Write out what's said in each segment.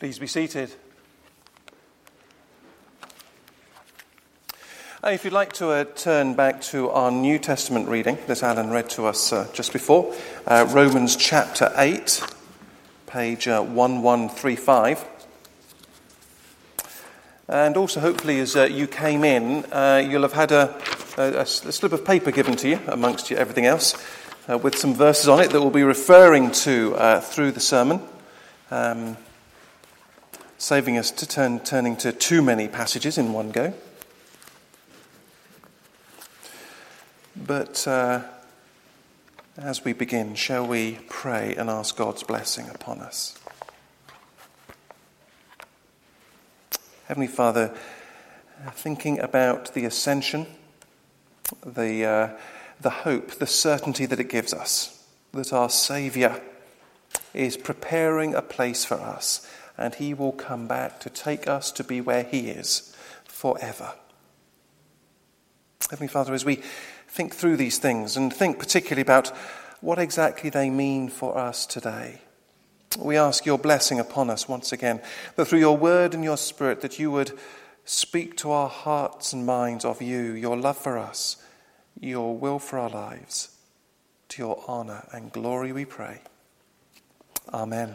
Please be seated. If you'd like to turn back to our New Testament reading that Alan read to us just before, Romans chapter 8, page 1135. And also, hopefully, as you came in, you'll have had a slip of paper given to you, amongst everything else, with some verses on it that we'll be referring to through the sermon. Saving us to turning to too many passages in one go. But as we begin, shall we pray and ask God's blessing upon us? Heavenly Father, thinking about the ascension, the hope, the certainty that it gives us, that our Saviour is preparing a place for us, and he will come back to take us to be where he is forever. Heavenly Father, as we think through these things and think particularly about what exactly they mean for us today, we ask your blessing upon us once again, that through your word and your spirit that you would speak to our hearts and minds of you, your love for us, your will for our lives. To your honour and glory we pray. Amen.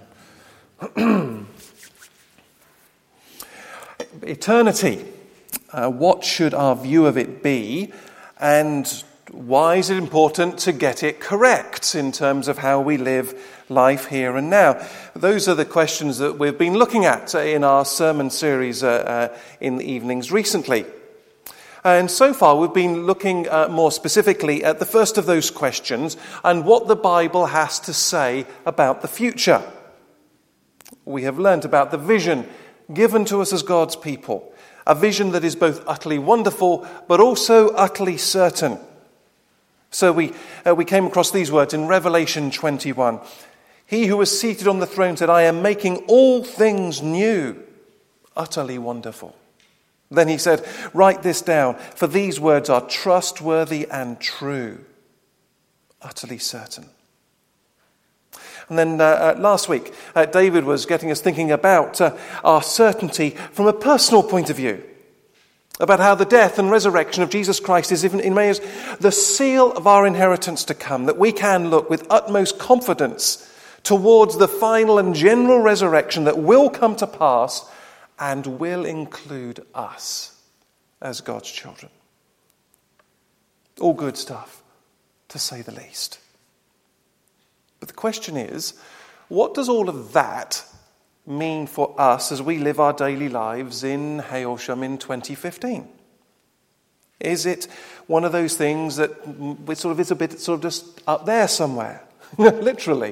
Eternity. What should our view of it be? And why is it important to get it correct in terms of how we live life here and now? Those are the questions that we've been looking at in our sermon series in the evenings recently. And so far we've been looking more specifically at the first of those questions and what the Bible has to say about the future. We have learnt about the vision given to us as God's people, a vision that is both utterly wonderful but also utterly certain. So we came across these words in Revelation 21. He who was seated on the throne said, I am making all things new, utterly wonderful. Then he said, write this down, for these words are trustworthy and true, utterly certain. And then last week, David was getting us thinking about our certainty from a personal point of view, about how the death and resurrection of Jesus Christ is in many ways the seal of our inheritance to come, that we can look with utmost confidence towards the final and general resurrection that will come to pass and will include us as God's children. All good stuff, to say the least. But the question is, what does all of that mean for us as we live our daily lives in Hailsham in 2015? Is it one of those things that is a bit just up there somewhere, literally?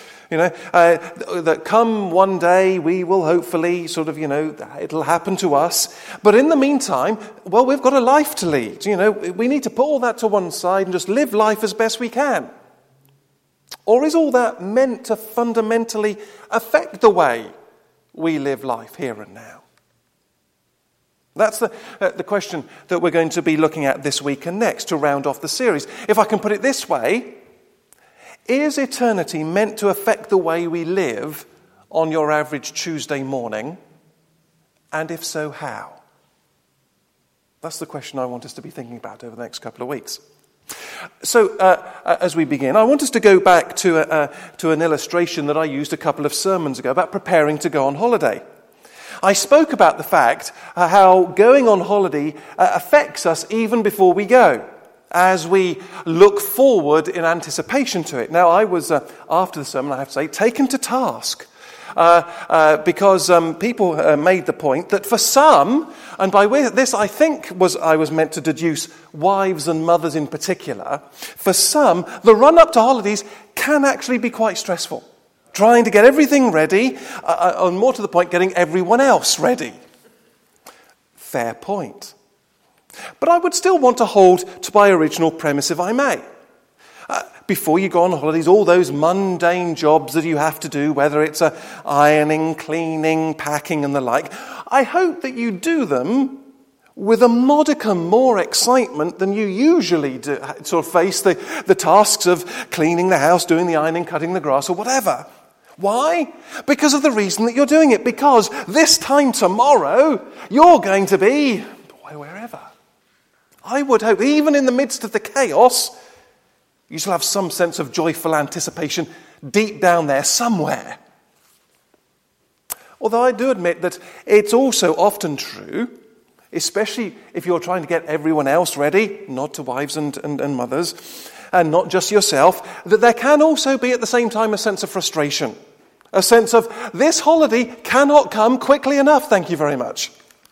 That come one day we will hopefully it'll happen to us. But in the meantime, we've got a life to lead. We need to put all that to one side and just live life as best we can. Or is all that meant to fundamentally affect the way we live life here and now? That's the question that we're going to be looking at this week and next to round off the series. If I can put it this way, is eternity meant to affect the way we live on your average Tuesday morning? And if so, how? That's the question I want us to be thinking about over the next couple of weeks. So, as we begin, I want us to go back to an illustration that I used a couple of sermons ago about preparing to go on holiday. I spoke about the fact how going on holiday affects us even before we go, as we look forward in anticipation to it. Now, I was, after the sermon, I have to say, taken to task because people made the point that for some, and by this I think I was meant to deduce wives and mothers in particular, for some, the run-up to holidays can actually be quite stressful. Trying to get everything ready, and more to the point, getting everyone else ready. Fair point. But I would still want to hold to my original premise, if I may. Before you go on holidays, all those mundane jobs that you have to do, whether it's ironing, cleaning, packing and the like, I hope that you do them with a modicum more excitement than you usually do, face the tasks of cleaning the house, doing the ironing, cutting the grass or whatever. Why? Because of the reason that you're doing it. Because this time tomorrow, you're going to be wherever. I would hope, even in the midst of the chaos, you shall have some sense of joyful anticipation deep down there somewhere. Although I do admit that it's also often true, especially if you're trying to get everyone else ready, nod to wives and mothers, and not just yourself, that there can also be at the same time a sense of frustration. A sense of, this holiday cannot come quickly enough, thank you very much.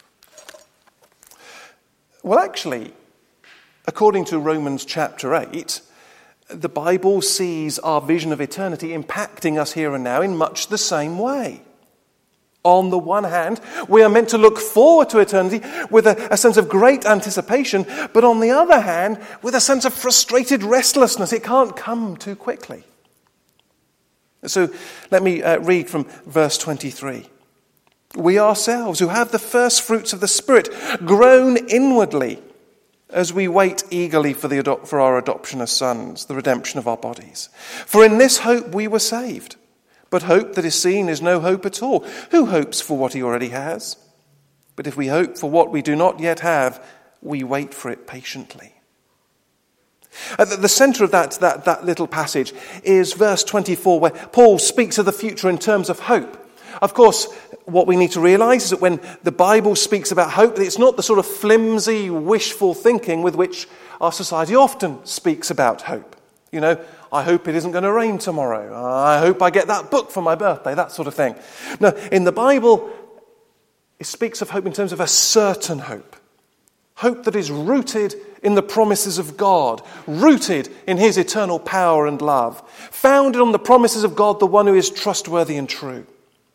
Well, actually, according to Romans chapter 8, the Bible sees our vision of eternity impacting us here and now in much the same way. On the one hand, we are meant to look forward to eternity with a sense of great anticipation, but on the other hand, with a sense of frustrated restlessness. It can't come too quickly. So let me read from verse 23. We ourselves, who have the first fruits of the Spirit, groan inwardly as we wait eagerly for our adoption as sons, the redemption of our bodies. For in this hope we were saved. But hope that is seen is no hope at all. Who hopes for what he already has? But if we hope for what we do not yet have, we wait for it patiently. At the centre of that little passage is verse 24, where Paul speaks of the future in terms of hope. Of course, what we need to realise is that when the Bible speaks about hope, it's not the sort of flimsy, wishful thinking with which our society often speaks about hope. You know, I hope it isn't going to rain tomorrow. I hope I get that book for my birthday, that sort of thing. No, in the Bible, it speaks of hope in terms of a certain hope. Hope that is rooted in the promises of God, rooted in his eternal power and love, founded on the promises of God, the one who is trustworthy and true.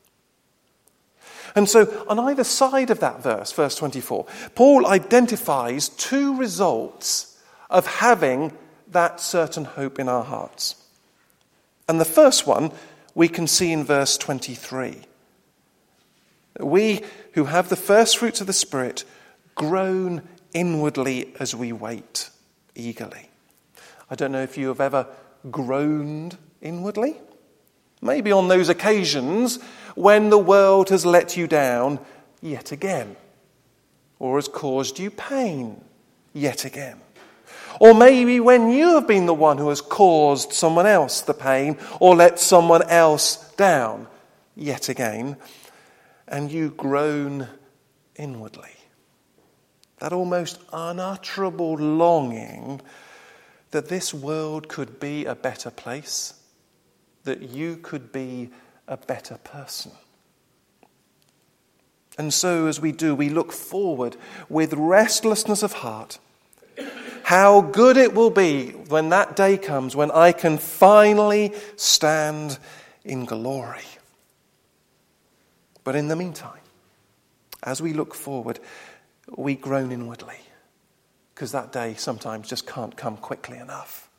And so, on either side of that verse 24, Paul identifies two results of having that certain hope in our hearts. And the first one we can see in verse 23. We who have the first fruits of the Spirit groan inwardly as we wait eagerly. I don't know if you have ever groaned inwardly. Maybe on those occasions when the world has let you down yet again, or has caused you pain yet again. Or maybe when you have been the one who has caused someone else the pain or let someone else down yet again, and you groan inwardly. That almost unutterable longing that this world could be a better place, that you could be a better person. And so as we do, we look forward with restlessness of heart. How good it will be when that day comes, when I can finally stand in glory. But in the meantime, as we look forward, we groan inwardly, because that day sometimes just can't come quickly enough.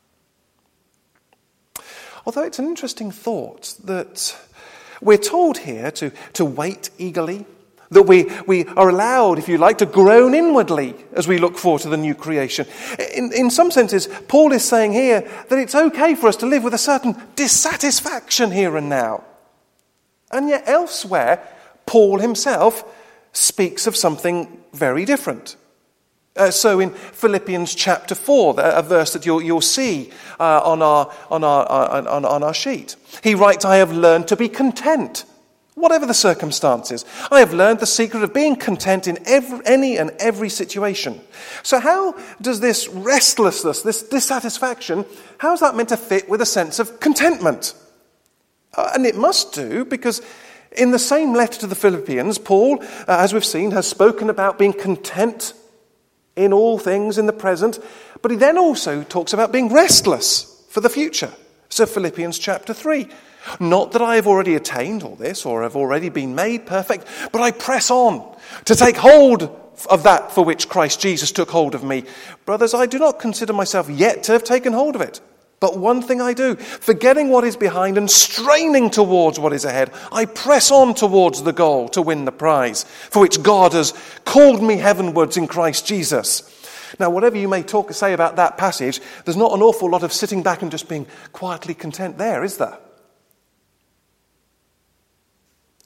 Although it's an interesting thought that we're told here to wait eagerly, that we are allowed, if you like, to groan inwardly as we look forward to the new creation. In some senses, Paul is saying here that it's okay for us to live with a certain dissatisfaction here and now. And yet elsewhere, Paul himself speaks of something very different. So in Philippians chapter 4, a verse that you'll see on our sheet, he writes, I have learned to be content, whatever the circumstances. I have learned the secret of being content in any and every situation. So how does this restlessness, this dissatisfaction, how is that meant to fit with a sense of contentment? And it must do, because in the same letter to the Philippians, Paul, as we've seen, has spoken about being content in all things in the present, but he then also talks about being restless for the future. So Philippians chapter 3. Not that I have already attained all this or have already been made perfect, but I press on to take hold of that for which Christ Jesus took hold of me. Brothers, I do not consider myself yet to have taken hold of it. But one thing I do, forgetting what is behind and straining towards what is ahead, I press on towards the goal to win the prize, for which God has called me heavenwards in Christ Jesus. Now, whatever you may say about that passage, there's not an awful lot of sitting back and just being quietly content there, is there?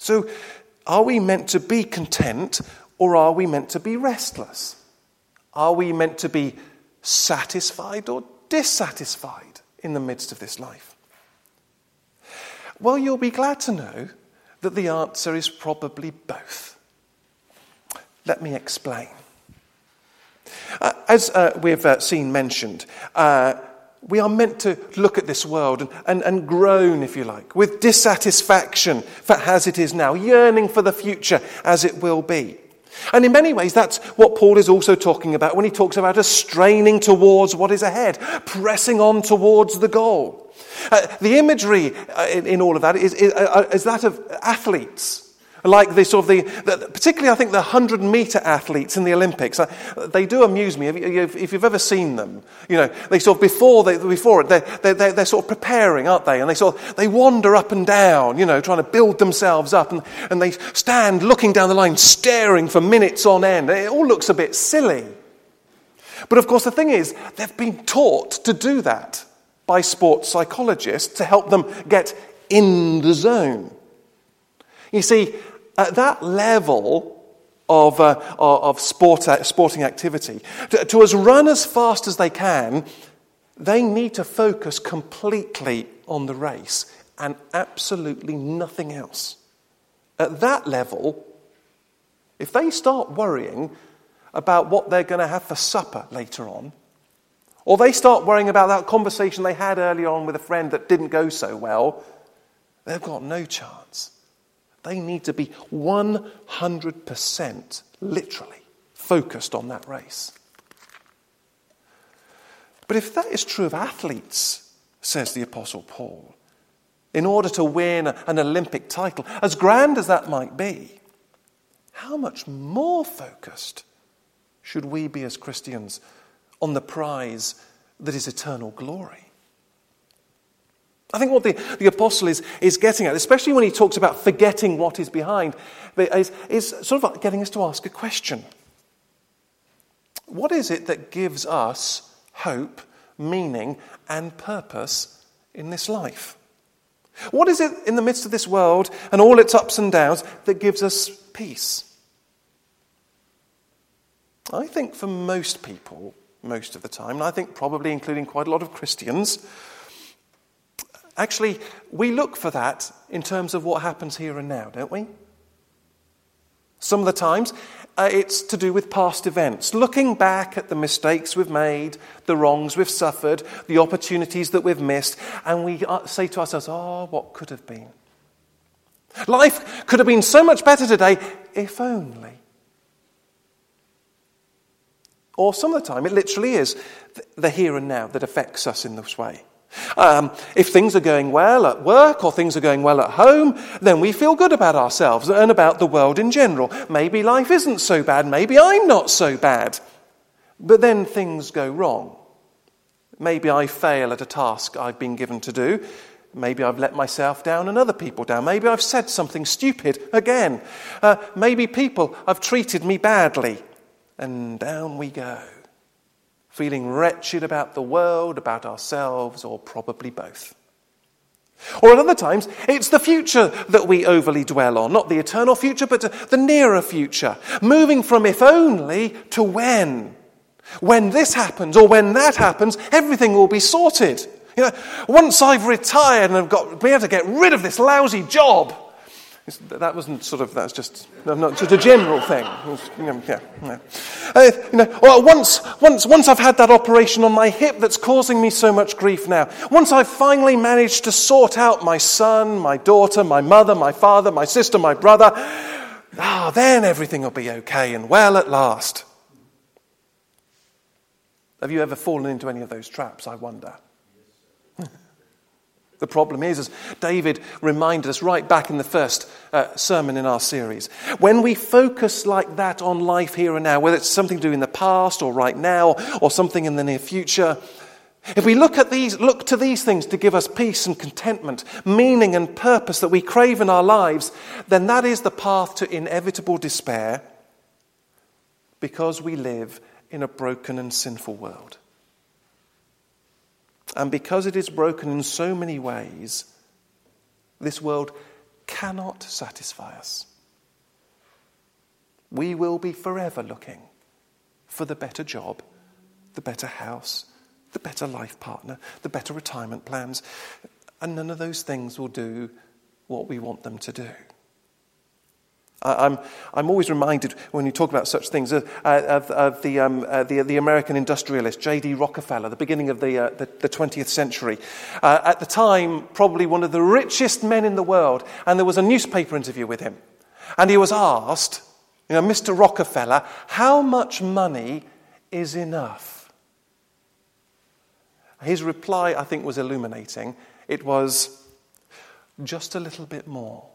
So, are we meant to be content, or are we meant to be restless? Are we meant to be satisfied or dissatisfied in the midst of this life? Well, you'll be glad to know that the answer is probably both. Let me explain. As we've seen mentioned, we are meant to look at this world and groan, if you like, with dissatisfaction for as it is now, yearning for the future as it will be. And in many ways, that's what Paul is also talking about when he talks about us straining towards what is ahead, pressing on towards the goal. The imagery in all of that is that of athletes. Like particularly I think the 100-meter athletes in the Olympics, they do amuse me. If you've ever seen them, they sort of before it, they're sort of preparing, aren't they? And they wander up and down, trying to build themselves up, and they stand looking down the line, staring for minutes on end. It all looks a bit silly, but of course the thing is, they've been taught to do that by sports psychologists to help them get in the zone. You see, at that level of sporting activity, to us run as fast as they can, they need to focus completely on the race and absolutely nothing else. At that level, if they start worrying about what they're going to have for supper later on, or they start worrying about that conversation they had earlier on with a friend that didn't go so well, they've got no chance. They need to be 100% literally focused on that race. But if that is true of athletes, says the Apostle Paul, in order to win an Olympic title, as grand as that might be, how much more focused should we be as Christians on the prize that is eternal glory? I think what the apostle is getting at, especially when he talks about forgetting what is behind, is sort of like getting us to ask a question. What is it that gives us hope, meaning, and purpose in this life? What is it in the midst of this world and all its ups and downs that gives us peace? I think for most people, most of the time, and I think probably including quite a lot of Christians, actually, we look for that in terms of what happens here and now, don't we? Some of the times, it's to do with past events. Looking back at the mistakes we've made, the wrongs we've suffered, the opportunities that we've missed, and we say to ourselves, what could have been? Life could have been so much better today, if only. Or some of the time, it literally is the here and now that affects us in this way. If things are going well at work or things are going well at home, then we feel good about ourselves and about the world in general. Maybe life isn't so bad. Maybe I'm not so bad. But then things go wrong. Maybe I fail at a task I've been given to do. Maybe I've let myself down and other people down. Maybe I've said something stupid again. Maybe people have treated me badly. And down we go. Feeling wretched about the world, about ourselves, or probably both. Or at other times, it's the future that we overly dwell on. Not the eternal future, but the nearer future. Moving from if only to when. When this happens or when that happens, everything will be sorted. Once I've retired and I've been able to get rid of this lousy job. That's just a general thing. Once I've had that operation on my hip that's causing me so much grief now, once I've finally managed to sort out my son, my daughter, my mother, my father, my sister, my brother, then everything will be okay and well at last. Have you ever fallen into any of those traps, I wonder? The problem is, as David reminded us right back in the first sermon in our series, when we focus like that on life here and now, whether it's something to do in the past or right now or something in the near future, if we look to these things to give us peace and contentment, meaning and purpose that we crave in our lives, then that is the path to inevitable despair, because we live in a broken and sinful world. And because it is broken in so many ways, this world cannot satisfy us. We will be forever looking for the better job, the better house, the better life partner, the better retirement plans, and none of those things will do what we want them to do. I'm always reminded when you talk about such things of the American industrialist J.D. Rockefeller, the beginning of the 20th century. At the time, probably one of the richest men in the world, and there was a newspaper interview with him. And he was asked, Mr. Rockefeller, how much money is enough? His reply, I think, was illuminating. It was, just a little bit more.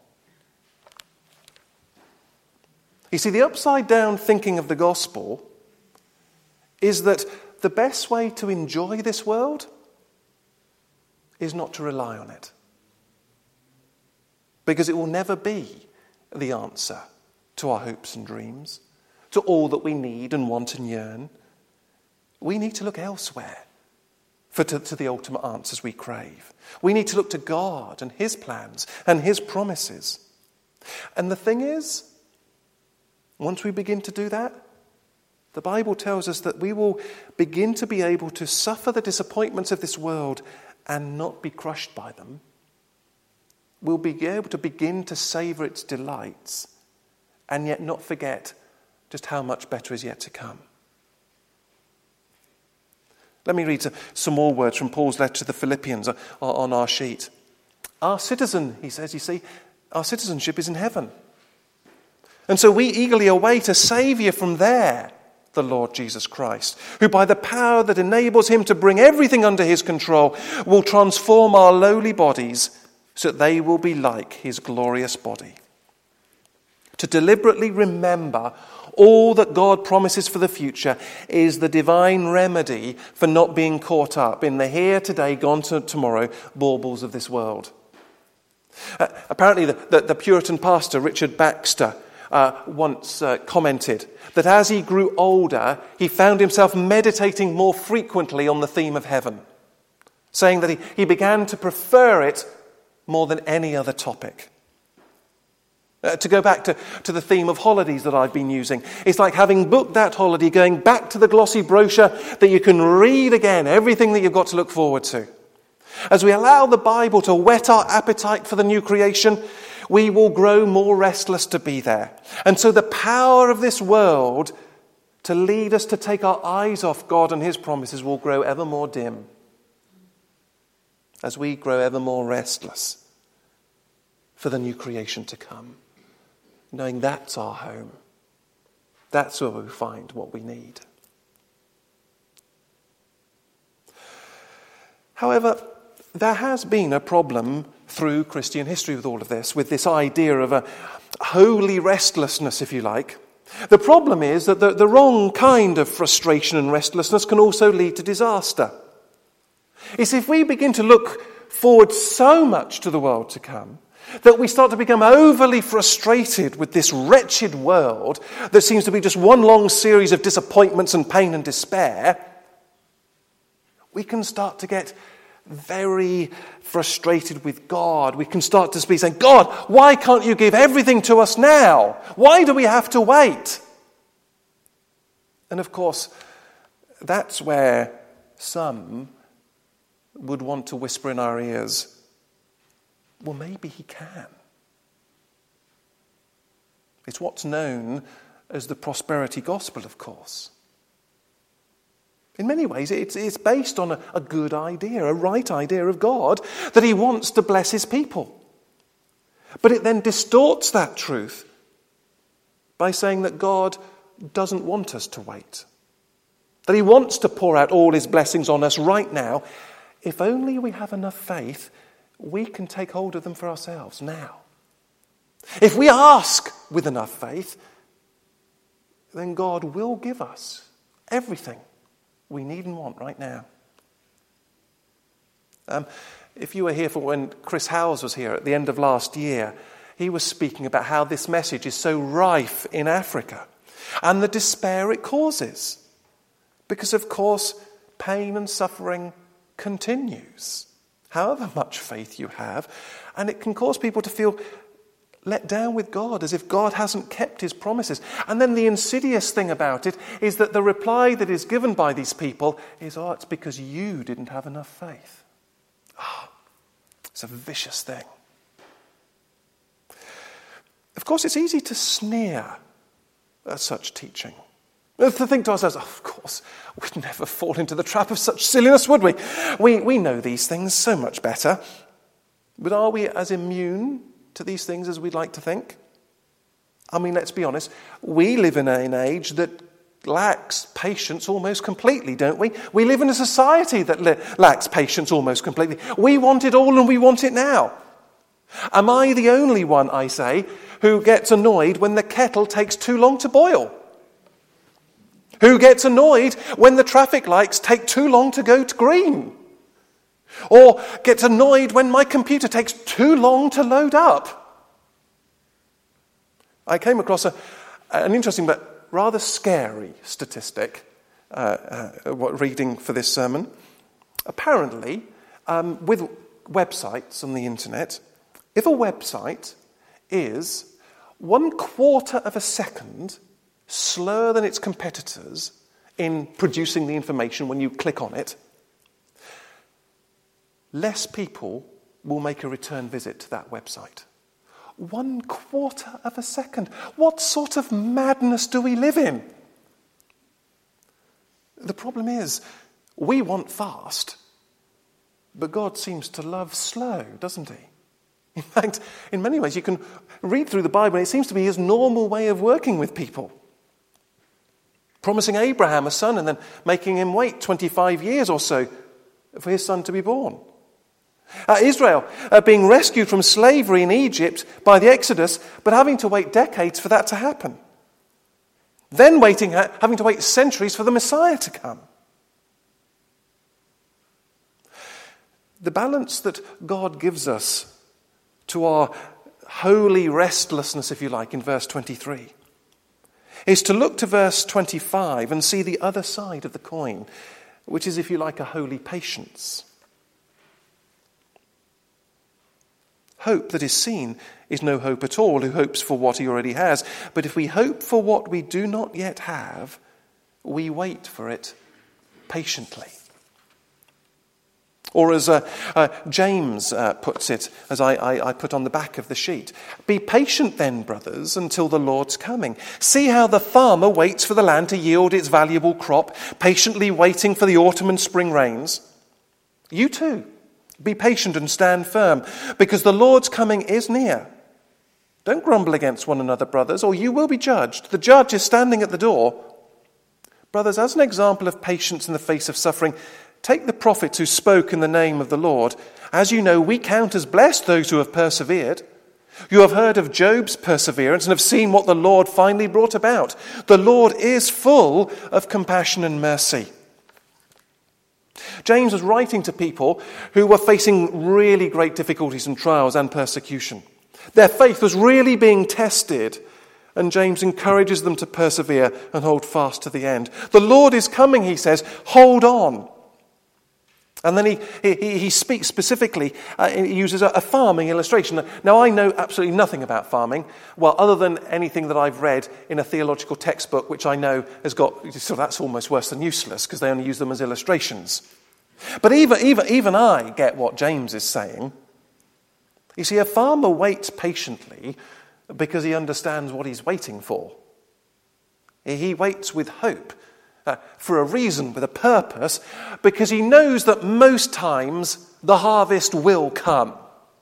You see, the upside-down thinking of the gospel is that the best way to enjoy this world is not to rely on it. Because it will never be the answer to our hopes and dreams, to all that we need and want and yearn. We need to look elsewhere to the ultimate answers we crave. We need to look to God and His plans and His promises. And the thing is, once we begin to do that, the Bible tells us that we will begin to be able to suffer the disappointments of this world and not be crushed by them. We'll be able to begin to savour its delights and yet not forget just how much better is yet to come. Let me read some more words from Paul's letter to the Philippians on our sheet. Our citizen, he says, you see, our citizenship is in heaven. And so we eagerly await a Saviour from there, the Lord Jesus Christ, who by the power that enables him to bring everything under his control will transform our lowly bodies so that they will be like his glorious body. To deliberately remember all that God promises for the future is the divine remedy for not being caught up in the here, today, gone tomorrow baubles of this world. Apparently the Puritan pastor Richard Baxter once commented that as he grew older, he found himself meditating more frequently on the theme of heaven, saying that he began to prefer it more than any other topic. To go back to the theme of holidays that I've been using, it's like having booked that holiday, going back to the glossy brochure that you can read again, everything that you've got to look forward to. As we allow the Bible to whet our appetite for the new creation, we will grow more restless to be there. And so the power of this world to lead us to take our eyes off God and his promises will grow ever more dim as we grow ever more restless for the new creation to come, knowing that's our home. That's where we find what we need. However, there has been a problem through Christian history with all of this, with this idea of a holy restlessness, if you like. The problem is that the wrong kind of frustration and restlessness can also lead to disaster. It's if we begin to look forward so much to the world to come that we start to become overly frustrated with this wretched world that seems to be just one long series of disappointments and pain and despair, we can start to get very frustrated with God. We can start to be saying, God, why can't you give everything to us now? Why do we have to wait? And of course, that's where some would want to whisper in our ears, well, maybe he can. It's what's known as the prosperity gospel, of course. In many ways, it's based on a good idea, a right idea of God, that he wants to bless his people. But it then distorts that truth by saying that God doesn't want us to wait, that he wants to pour out all his blessings on us right now. If only we have enough faith, we can take hold of them for ourselves now. If we ask with enough faith, then God will give us everything we need and want right now. If you were here for when Chris Howes was here at the end of last year, he was speaking about how this message is so rife in Africa and the despair it causes. Because, of course, pain and suffering continues, however much faith you have, and it can cause people to feel let down with God, as if God hasn't kept his promises. And then the insidious thing about it is that the reply that is given by these people is, it's because you didn't have enough faith. It's a vicious thing. Of course, it's easy to sneer at such teaching. To think to ourselves, of course, we'd never fall into the trap of such silliness, would we? We know these things so much better. But are we as immune to these things as we'd like to think? I mean, let's be honest. We live in an age that lacks patience almost completely, don't we? We live in a society that lacks patience almost completely. We want it all and we want it now. Am I the only one, I say, who gets annoyed when the kettle takes too long to boil? Who gets annoyed when the traffic lights take too long to go to green? Or gets annoyed when my computer takes too long to load up? I came across an interesting but rather scary statistic reading for this sermon. Apparently, with websites on the internet, if a website is 1/4 of a second slower than its competitors in producing the information when you click on it, less people will make a return visit to that website. 1/4 of a second. What sort of madness do we live in? The problem is, we want fast, but God seems to love slow, doesn't he? In fact, in many ways, you can read through the Bible, and it seems to be his normal way of working with people. Promising Abraham a son and then making him wait 25 years or so for his son to be born. Israel being rescued from slavery in Egypt by the Exodus, but having to wait decades for that to happen. Then having to wait centuries for the Messiah to come. The balance that God gives us to our holy restlessness, if you like, in verse 23, is to look to verse 25 and see the other side of the coin, which is, if you like, a holy patience. Hope that is seen is no hope at all, who hopes for what he already has. But if we hope for what we do not yet have, we wait for it patiently. Or as James puts it, as I put on the back of the sheet, be patient then, brothers, until the Lord's coming. See how the farmer waits for the land to yield its valuable crop, patiently waiting for the autumn and spring rains. You too, be patient and stand firm, because the Lord's coming is near. Don't grumble against one another, brothers, or you will be judged. The judge is standing at the door. Brothers, as an example of patience in the face of suffering, take the prophets who spoke in the name of the Lord. As you know, we count as blessed those who have persevered. You have heard of Job's perseverance and have seen what the Lord finally brought about. The Lord is full of compassion and mercy. James was writing to people who were facing really great difficulties and trials and persecution. Their faith was really being tested, and James encourages them to persevere and hold fast to the end. The Lord is coming, he says, hold on. And then he speaks specifically, he uses a farming illustration. Now, I know absolutely nothing about farming, well, other than anything that I've read in a theological textbook, which I know has got, so that's almost worse than useless, because they only use them as illustrations. But even I get what James is saying. You see, a farmer waits patiently because he understands what he's waiting for. He waits with hope. For a reason, with a purpose, because he knows that most times the harvest will come.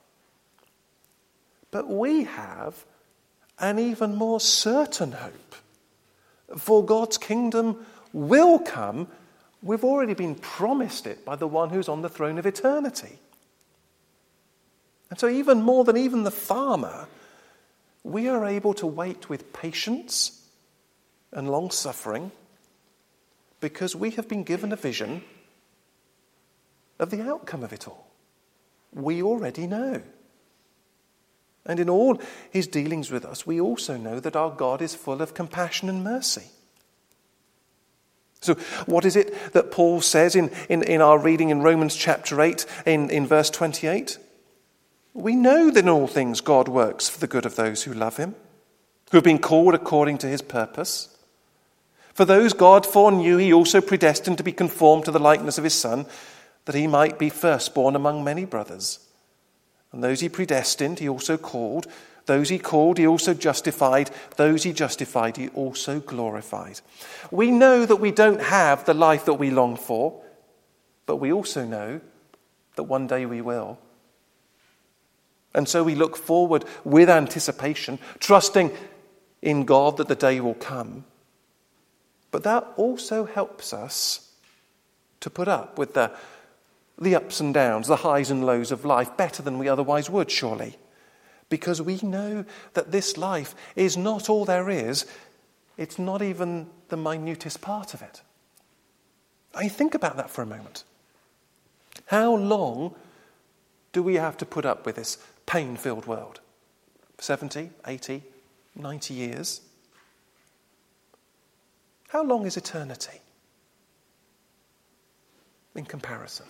But we have an even more certain hope. For God's kingdom will come. We've already been promised it by the one who's on the throne of eternity. And so even more than even the farmer, we are able to wait with patience and long-suffering, because we have been given a vision of the outcome of it all. We already know. And in all his dealings with us, we also know that our God is full of compassion and mercy. So what is it that Paul says in our reading in Romans chapter 8 in verse 28? We know that in all things God works for the good of those who love him, who have been called according to his purpose. For those God foreknew, he also predestined to be conformed to the likeness of his Son, that he might be firstborn among many brothers. And those he predestined, he also called. Those he called, he also justified. Those he justified, he also glorified. We know that we don't have the life that we long for, but we also know that one day we will. And so we look forward with anticipation, trusting in God that the day will come. But that also helps us to put up with the ups and downs, the highs and lows of life better than we otherwise would, surely. Because we know that this life is not all there is. It's not even the minutest part of it. I mean, think about that for a moment. How long do we have to put up with this pain-filled world? 70, 80, 90 years? How long is eternity in comparison?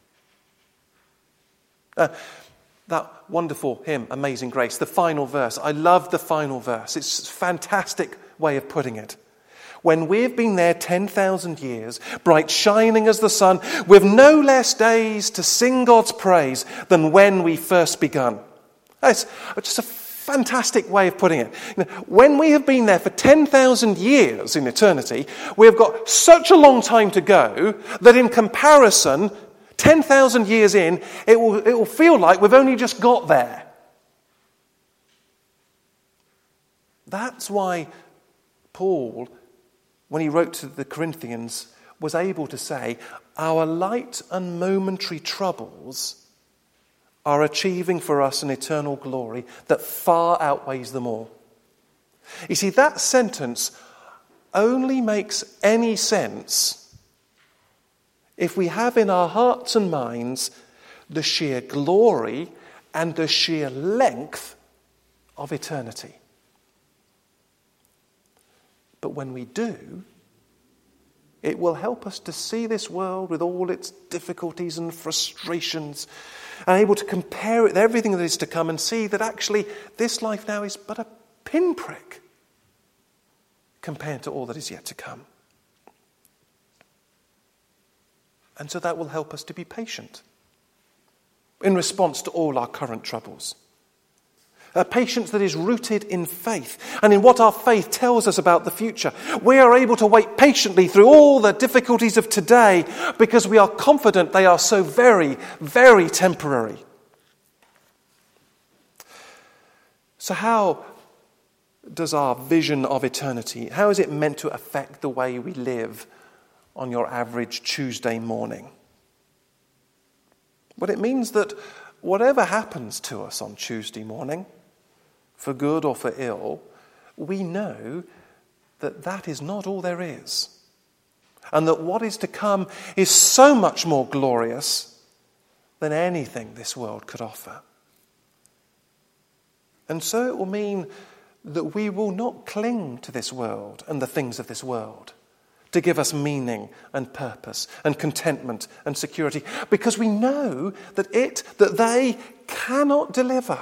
That wonderful hymn, Amazing Grace, the final verse. I love the final verse. It's a fantastic way of putting it. When we've been there 10,000 years, bright shining as the sun, with no less days to sing God's praise than when we first begun. That's just a fantastic way of putting it. When we have been there for 10,000 years in eternity, we've got such a long time to go that in comparison, 10,000 years in, it will feel like we've only just got there. That's why Paul, when he wrote to the Corinthians, was able to say, our light and momentary troubles are achieving for us an eternal glory that far outweighs them all. You see, that sentence only makes any sense if we have in our hearts and minds the sheer glory and the sheer length of eternity. But when we do, it will help us to see this world with all its difficulties and frustrations and able to compare it with everything that is to come and see that actually this life now is but a pinprick compared to all that is yet to come. And so that will help us to be patient in response to all our current troubles. A patience that is rooted in faith and in what our faith tells us about the future. We are able to wait patiently through all the difficulties of today because we are confident they are so very, very temporary. So how does our vision of eternity, how is it meant to affect the way we live on your average Tuesday morning? Well, it means that whatever happens to us on Tuesday morning, for good or for ill, we know that that is not all there is. And that what is to come is so much more glorious than anything this world could offer. And so it will mean that we will not cling to this world and the things of this world to give us meaning and purpose and contentment and security, because we know that they cannot deliver.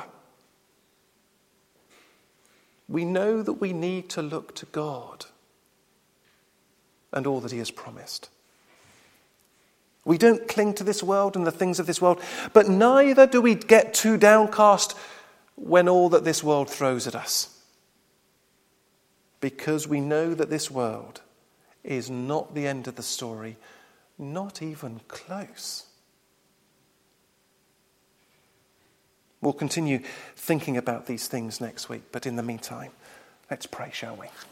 We know that we need to look to God and all that he has promised. We don't cling to this world and the things of this world, but neither do we get too downcast when all that this world throws at us. Because we know that this world is not the end of the story, not even close. We'll continue thinking about these things next week, but in the meantime, let's pray, shall we?